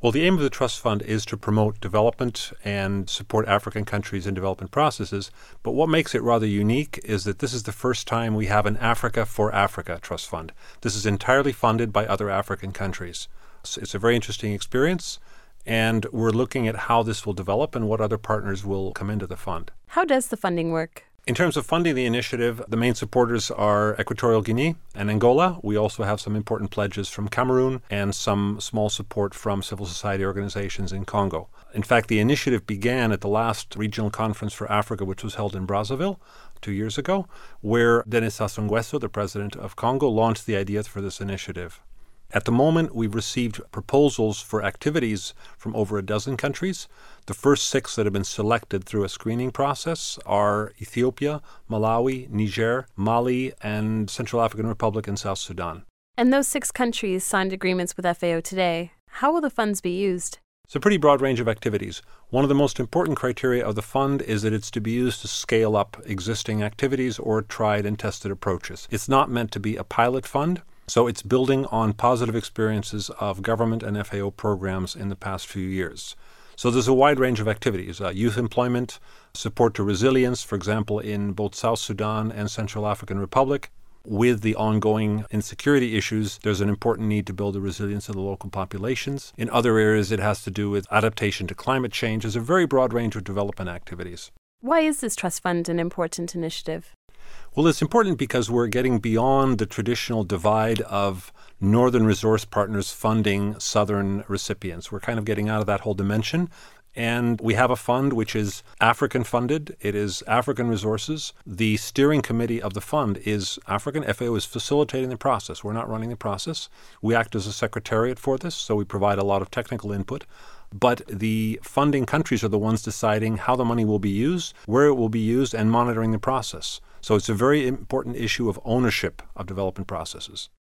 Well, the aim of the trust fund is to promote development and support African countries in development processes. But what makes it rather unique is that this is the first time we have an Africa for Africa trust fund. This is entirely funded by other African countries. So it's a very interesting experience, and we're looking at how this will develop and what other partners will come into the fund. How does the funding work? In terms of funding the initiative, the main supporters are Equatorial Guinea and Angola. We also have some important pledges from Cameroon and some small support from civil society organizations in Congo. In fact, the initiative began at the last regional conference for Africa, which was held in Brazzaville 2 years ago, where Denis Sassou Nguesso, the president of Congo, launched the idea for this initiative. At the moment, we've received proposals for activities from over a dozen countries. The first 6 that have been selected through a screening process are Ethiopia, Malawi, Niger, Mali, and Central African Republic and South Sudan. And those 6 countries signed agreements with FAO today. How will the funds be used? It's a pretty broad range of activities. One of the most important criteria of the fund is that it's to be used to scale up existing activities or tried and tested approaches. It's not meant to be a pilot fund. So it's building on positive experiences of government and FAO programs in the past few years. So there's a wide range of activities, youth employment, support to resilience, for example, in both South Sudan and Central African Republic. With the ongoing insecurity issues, there's an important need to build the resilience of the local populations. In other areas, it has to do with adaptation to climate change. There's a very broad range of development activities. Why is this trust fund an important initiative? Well, it's important because we're getting beyond the traditional divide of northern resource partners funding southern recipients. We're kind of getting out of that whole dimension. And we have a fund which is African funded. It is African resources. The steering committee of the fund is African. FAO is facilitating the process. We're not running the process. We act as a secretariat for this, so we provide a lot of technical input. But the funding countries are the ones deciding how the money will be used, where it will be used, and monitoring the process. So it's a very important issue of ownership of development processes.